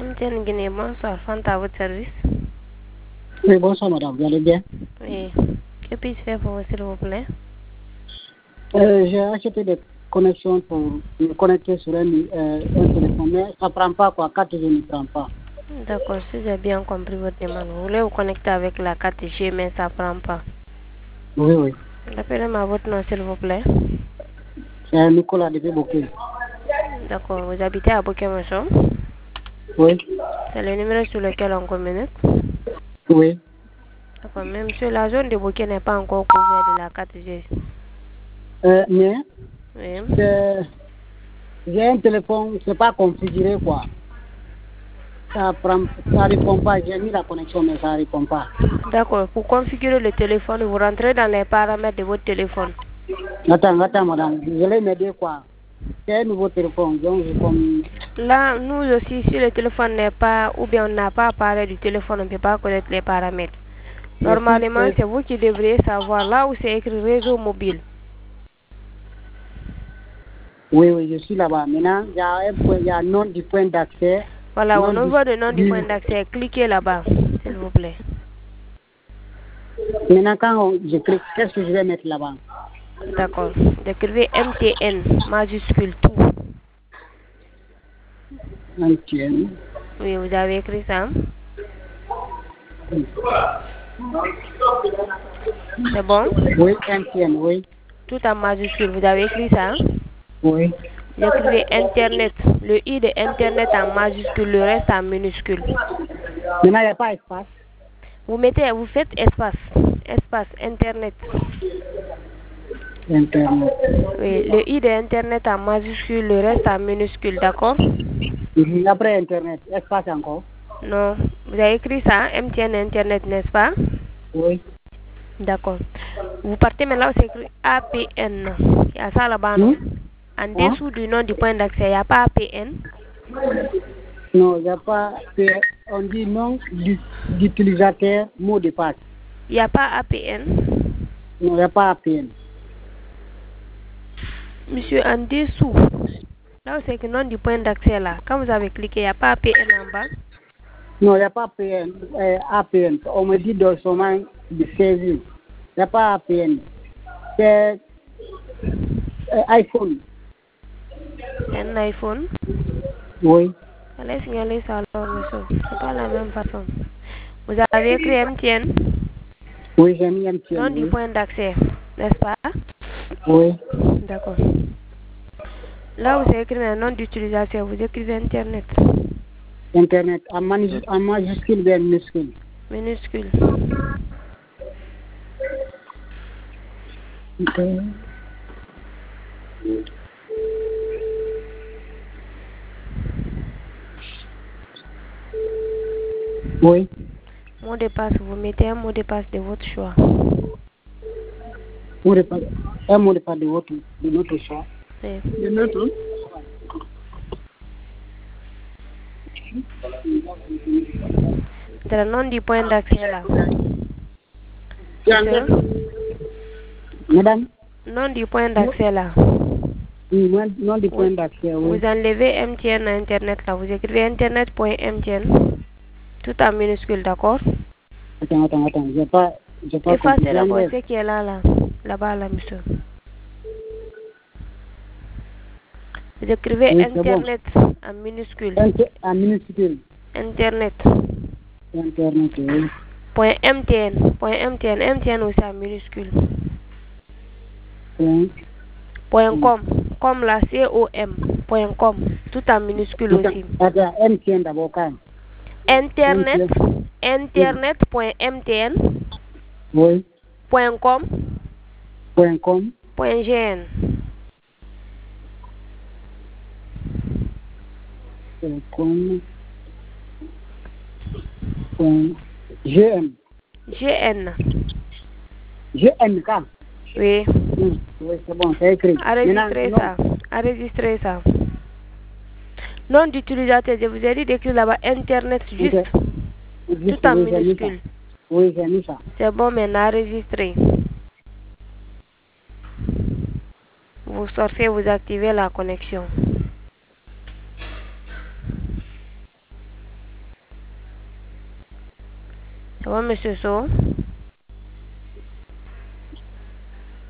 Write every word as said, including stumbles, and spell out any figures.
M T N Guinée, bonsoir. Fanta à votre service. Oui, bonsoir madame, vous allez bien? Oui. Que puis-je faire pour vous, s'il vous plaît? euh, J'ai acheté des connexions pour me connecter sur un, euh, un téléphone, mais ça ne prend pas quoi, quatre G ne prend pas. D'accord, si j'ai bien compris votre demande, vous voulez vous connecter avec la quatre G, mais ça ne prend pas. Oui, oui. Rappelez-moi votre nom, s'il vous plaît. C'est Nicolas de Bokeh. D'accord, vous habitez à Bokeh-Macho? Oui. C'est le numéro sur lequel on communique? Oui. D'accord, même si la zone de Bokeh n'est pas encore couverte de la quatre G. Euh, mais Oui. j'ai un téléphone, c'est pas configuré quoi. Ça prend, ça répond pas. J'ai mis la connexion, mais ça répond pas. D'accord, pour configurer le téléphone, vous rentrez dans les paramètres de votre téléphone. Attends, attends madame, je vais m'aider quoi. C'est un nouveau téléphone, donc je comme... Là, nous aussi, si le téléphone n'est pas, ou bien on n'a pas parlé du téléphone, on ne peut pas connaître les paramètres. Normalement, c'est vous qui devriez savoir là où c'est écrit réseau mobile. Oui, oui, je suis là-bas. Maintenant, il y a un point, il y a un nom du point d'accès. Voilà, au niveau du nom du point d'accès, cliquez là-bas, s'il vous plaît. Maintenant, quand on, je clique, qu'est-ce que je vais mettre là-bas? D'accord. Écrivez M T N, majuscule, tout. M T N. Oui, vous avez écrit ça. C'est bon? Oui, M T N, oui. Tout en majuscule, vous avez écrit ça? Oui. Vous écrivez Internet, le I de Internet en majuscule, le reste en minuscule. Maintenant, il n'y a pas espace. Vous mettez, vous faites espace, espace, Internet. Internet. Oui, le I de Internet en majuscule, le reste en minuscule, d'accord? Mm-hmm. Après Internet, espace encore? Non, vous avez écrit ça, M T N Internet, n'est-ce pas? Oui. D'accord. Vous partez maintenant, c'est écrit A P N. Il y a ça là-bas, non? Mm-hmm. En dessous du nom du point d'accès, il n'y a pas A P N? Non, il n'y a pas. On dit nom d'utilisateur, mot de passe. Il n'y a pas A P N? Non, il n'y a pas A P N. Monsieur, en dessous, là où c'est le nom du point d'accès là, quand vous avez cliqué, il n'y a pas A P N en bas? Non, il n'y a pas A P N. Euh, A P N. On me dit dans son nom de saisie. Il n'y a pas A P N. C'est euh, iPhone. C'est un iPhone? Oui. Allez signaler ça alors, monsieur. C'est pas la même façon. Vous avez écrit M T N? Oui, j'ai mis M T N. Nom oui. du point d'accès, n'est-ce pas? Oui. D'accord. Là où c'est écrit le nom d'utilisateur, vous écrivez Internet. Internet, en, manu- en majuscule bien minuscule. Minuscule. Okay. Oui. Mot de passe, vous mettez un mot de passe de votre choix. Mot de passe. Un mot de passe de votre, de notre choix. Oui. De notre. C'est le nom du point d'accès là. Monsieur? Madame? Nom du point d'accès là. Oui, nom du point d'accès, oui. Vous enlevez M T N à Internet là. Vous écrivez internet.mtn. Tout en minuscule, d'accord? Attends, attends, attends. J'ai pas, j'ai pas compris. Effacez d'abord ce qui est là, là. Là-bas, là, monsieur. Vous écrivez oui, Internet bon. en minuscule. Inter en minuscule. Internet. Internet, oui. Point .mtn. Point .mtn. M T N aussi en minuscule. Point. Point .com. Comme la C O M. Point .com. Tout en minuscule Attends, aussi. attends, M T N d'abord, quand? Internet. Internet.mtn. Oui. Point .com. Point .com. Point .gn. Point .com. Point .gn. Gn. G-N-K. Oui. Mmh. Oui, c'est bon, c'est écrit. Enregistrez ça. Enregistrez ça. Nom d'utilisateur, je vous ai dit d'écrire là-bas Internet juste. Okay. Tout en oui, minuscule. Oui, j'ai mis ça. C'est bon, maintenant enregistrez. Vous sortez, vous activez la connexion. Ça va, monsieur So?